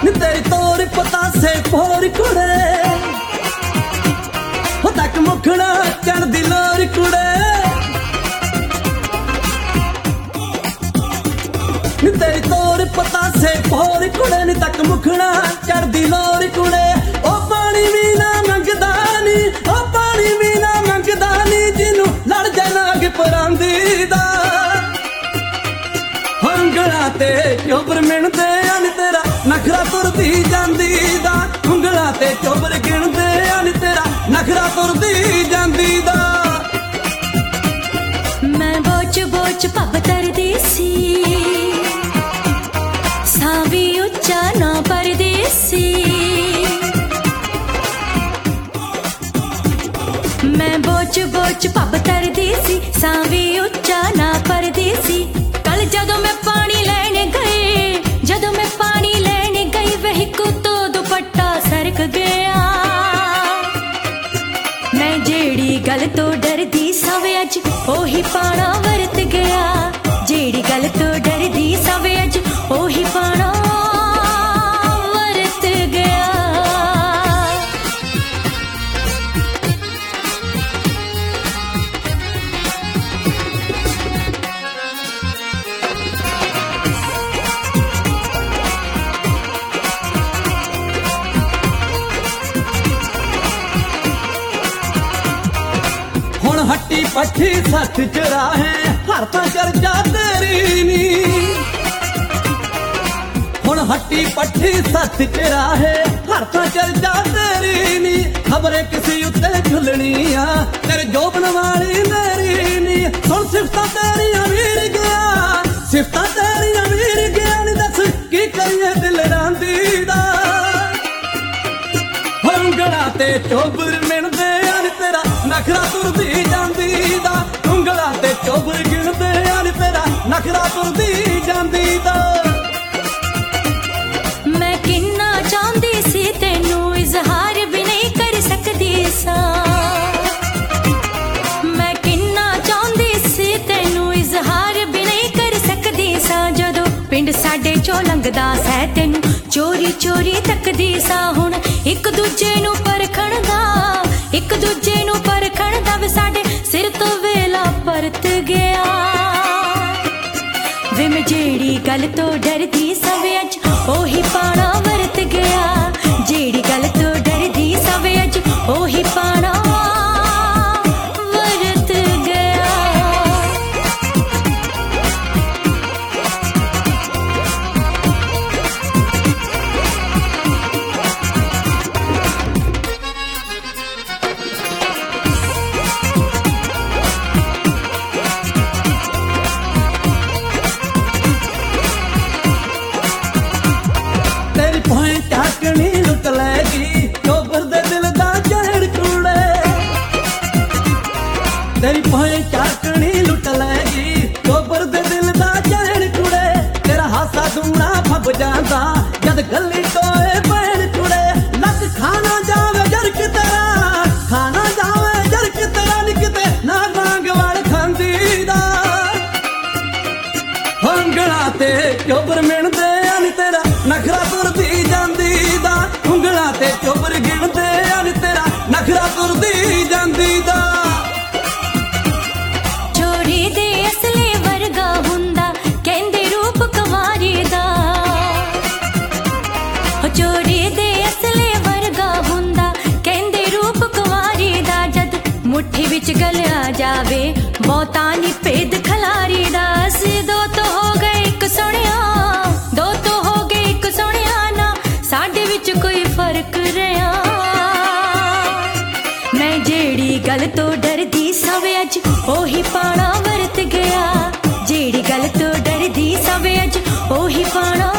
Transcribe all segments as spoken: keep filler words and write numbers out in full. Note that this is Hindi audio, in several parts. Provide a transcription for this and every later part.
तेरी तोर पतासे फोर कुड़े हो तक मुखड़ा चढ़ दी लोर कुड़े तेरी तोर पतासे फोर कुड़े नी तक मुखड़ा चढ़ दी लोर कुड़े ओ पानी भी ना मंगदा नी ओ पानी भी ना मंगदा नी जिनू लड़ जाना अग परांदी दा उंगला ते चोबर मिणदे अन तेरा नखरा तुरदी जांदी दा उंगला ते चोबर गिणदे अन तेरा नखरा तुरदी जांदी दा मैं बोच बोच पब तरदी सी सावी उच्चा ना परदेसी मैं बोच बोच पब तरदी सी सावी उच्चा ना परदेसी कल जदों मैं पानी लेने गई जदों मैं पानी लेने गई वही को तो दुपट्टा सरक गया मैं जेड़ी गल तो डरदी सवे अज ओही पाना वरत गया जेड़ी गल तो डरदी सवे अज ओही पाना वरत गया हुण हट्टी पट्टी सच चराहे हर तां चर्चा तेरी नी हुण हट्टी पट्टी सच चराहे हर तां चर्चा तेरी नी खबरें किसी उत्ते झुलनिया तेरे जोबन वाली मेरी नी सुन सिफतां तेरियां वीर गया सिफतां तेरियां वीर गया नी दस की करिए दिल रांदी दा उंगला ते चोबर मिणदे अन तेरा नखरा तुरदी जांदी दा उंगला ते चोबर गिणदे अन तेरा नखरा तुरदी जांदी दा मैं किन्ना चाहती सी तेनू इजहार भी नहीं कर सकदी सा मैं किन्ना चाहती सी तेनू इजहार भी नहीं कर सकदी सा जदों पिंड साडे चों लंघदा सै तेनू चोरी चोरी तकदी सा हुण एक दूजे नू परखण दा एक दूजे नू परखण दा वे साडे सिर तो वेला परत गया वे मैं जेड़ी गल तो डरदी सवे अज ओही पाना वरत गया जेड़ी गल तो डरदी सवे अज ओही पाना वरत गया तेरी पोए चाकनी लुट लेगी चोबर दे दिल दा जहर कूड़े तेरी पोए चाकनी लुट लेगी चोबर दे दिल दा जहर कूड़े तेरा हासा दूना फब जांदा जद गली टोए पैण कूड़े लक खाना जावे जरक तेरा खाना जावे जरक तेरा निकते ना मांग वाल खांदी दा उंगला ते चोबर मिणदे अन तेरा नखरा तुरदी जांदी दा उंगला ते चोबर गिणदे अन तेरा नखरा तुरदी जांदी दा चोरी दे असले वर्गा हुंदा कहंदे रूप कुवारी दा चोरी दे असले वर्गा हुंदा कहंदे रूप कुवारी दा जद मुट्ठी विच गलिया जावे बहुता नी भेद खलारी दा असी दो तो हो गए इक सुणिया दो तो हो गए इक सुणिया ना साडे विच कोई फर्क रहा मैं जेड़ी गल तो डरदी सवे अज ओही पाना वरत गया जेड़ी गल तो डरदी सवे अज ओही पाना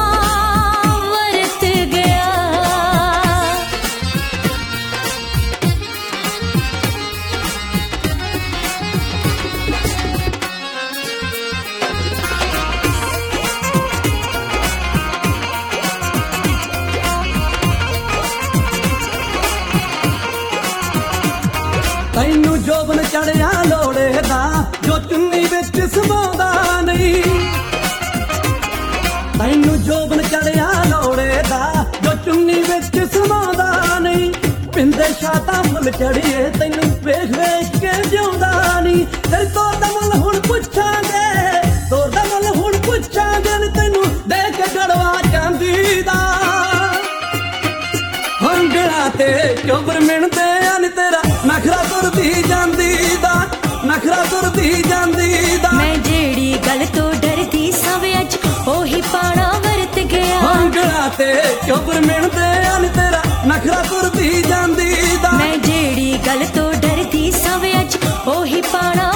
वरत गया तैनू जोबन चढ़िया लोड़े दा जो चुन्नी विच समाउंदा नहीं तैनू जोबन चढ़िया लोड़े दा किस्मां दा नहीं पिंदे शाता फुल चढ़िए तैनू वेख वेख के जिउंदा नहीं तेरी तोर दा मुल हुण पुछांगे तोर दा मुल हुण पुछांगे नी तैनू दे के गड़वा चांदी दा हंगड़ा ते चोबर मिणदे नी तेरा नखरा तुरदी जांदी दा नखरा तुरदी जांदी दा मैं जेड़ी गल तो डरदी सावे अज ओही पाना वरत गया हंगड़ा ते चोबर मिणदे नी तेरा नखरा तुरदी जांदी दा मैं जेड़ी गल तो डरदी सावे अज ओही पाना